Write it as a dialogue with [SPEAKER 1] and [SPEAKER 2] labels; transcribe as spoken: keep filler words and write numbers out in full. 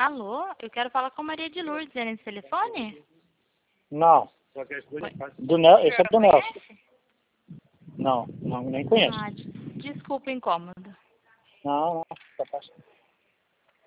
[SPEAKER 1] Alô, eu quero falar com Maria de Lourdes, é nesse telefone?
[SPEAKER 2] Não. Do Nel, esse é do Nelson. Não, não, nem conheço.
[SPEAKER 1] Ah, des- desculpa o incômodo.
[SPEAKER 2] Não, não, tá fácil.